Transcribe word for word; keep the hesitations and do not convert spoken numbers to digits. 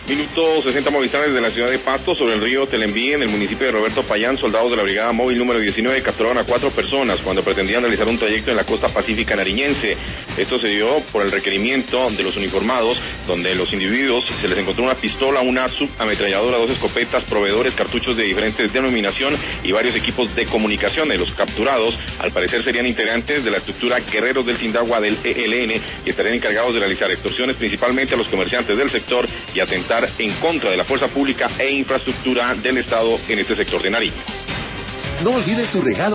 Minuto sesenta movilizaciones de la ciudad de Pasto sobre el río Telembí, en el municipio de Roberto Payán. Soldados de la brigada móvil número diecinueve capturaron a cuatro personas cuando pretendían realizar un trayecto en la costa pacífica nariñense. Esto se dio por el requerimiento de los uniformados, donde los individuos se les encontró una pistola, una subametralladora, dos escopetas, proveedores, cartuchos de diferentes denominación y varios equipos de comunicación. De los capturados, al parecer serían integrantes de la estructura Guerreros del Tindagua del E L N y estarían encargados de realizar extorsiones principalmente a los comerciantes del sector y atentar en contra de la fuerza pública e infraestructura del Estado en este sector de Nariño. No olvides tu regalo